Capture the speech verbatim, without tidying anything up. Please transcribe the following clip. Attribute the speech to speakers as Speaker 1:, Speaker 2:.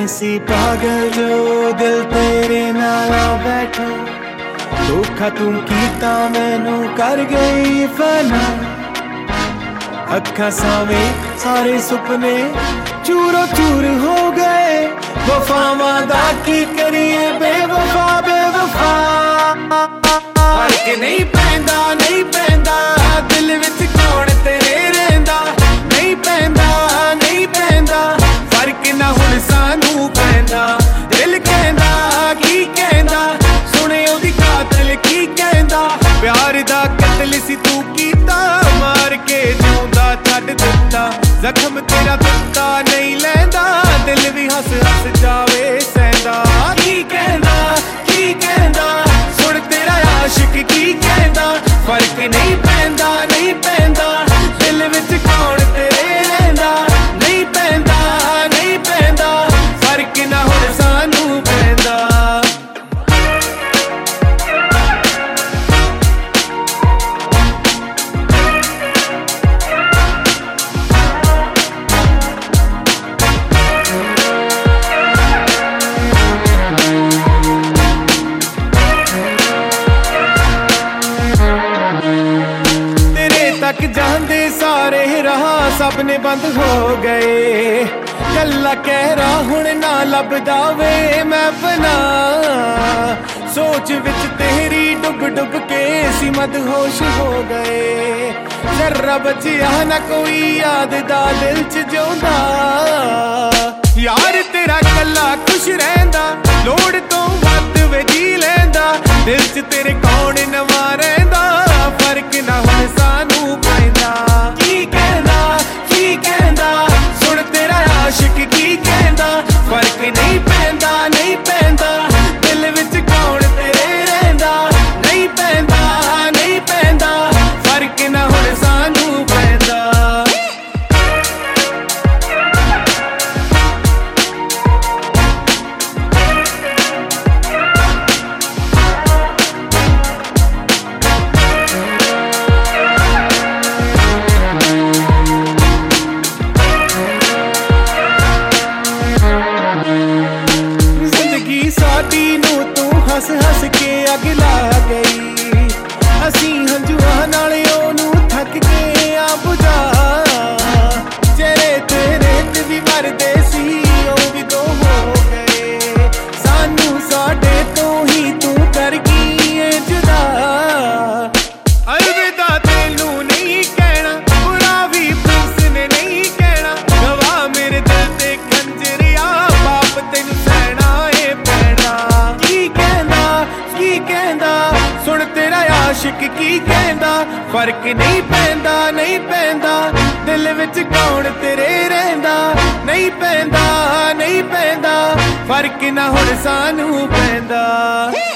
Speaker 1: मैं सी पागल जो दिल तेरे नाल बैठा धोखा तू कीता मैनू कर गई फना अखा सावे सारे सुपने चूरो चूर हो गए वफावां दा की करिए बेवफा बेवफा फर्क नहीं पैंदा नहीं पैंदा दिल विच कौन तेरे रहिंदा नहीं पैंदा नहीं पैंदा फर्क ना हुण सानू पैंदा दिल कहंदा की कहंदा सुने ओदी कातिल की कहंदा प्यार दा कतल सी तू कीता मार के जिउंदा छड्ड दित्ता जख्म तेरा दित्ता नहीं लैंदा दिल भी हस हस जावे सैंदा की कहंदा की कहंदा सुन तेरा आशिक की कहंदा फर्क नहीं पैंदा नहीं पैंदा दिल विच कौन तेरे रहिंदा नहीं पैंदा नहीं पैंदा फर्क ना हुण सानू पैंदा तक जांदे सारे राह सबने बंद हो गए कल्ला कह रहा हुण ना लभदा वे मैं बना सोच विच तेरी डुब डुब के सी मदहोश हो गए जर्रा बचिया ना कोई याद दा दिल च जोंदा यार तेरा कल्ला खुश रहिंदा लोड़ तो वध वे जी लैंदा दिल च तेरे कौन नवा रहिंदा फर्क ना हुण सानू पैंदा की कहंदा की कहंदा सुन तेरा आशिक की कहंदा फर्क नहीं पैंदा नहीं पैंदा दिल विच कौन तेरे रहिंदा नहीं पैंदा नहीं पैंदा फर्क ना हुण सानू पैंदा साडी नू तू हस हस के अग ला गई असी हंजुआ नाल ओनू थक के आ बुझा चेहरे तेरे ते भी मरदे सी ओ भी दो हो गए सानू साडे तो ही तू कर गई ए जुदा अलविदा तेनू नहीं कहना बुरा भी प्रिंस ने नहीं कहना गवाह मेरे दिल ते खंजरिया पाप तेनू सहना ए पैना की कहंदा की कहंदा सुन तेरा आशिक की कहंदा फर्क नहीं पैंदा नहीं पैंदा दिल विच कौन तेरे रहिंदा नहीं पैंदा नहीं पैंदा फर्क ना हुण सानू पैंदा।